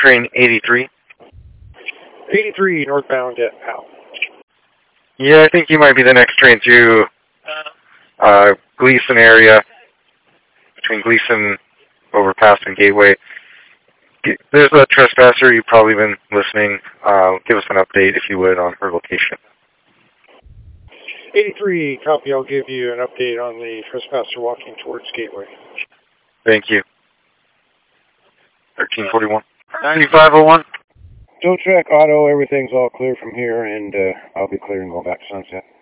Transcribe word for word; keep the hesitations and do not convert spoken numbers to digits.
train eighty-three. eighty-three, northbound at Powell. Yeah, I think you might be the next train through uh, Gleason area, between Gleason, Overpass, and Gateway. There's a trespasser. You've probably been listening. Uh, give us an update, if you would, on her location. eighty-three, copy. I'll give you an update on the trespasser walking towards Gateway. Thank you. thirteen forty-one. ninety-five oh one. Don't track auto. Everything's all clear from here, and uh, I'll be clearing going back to Sunset.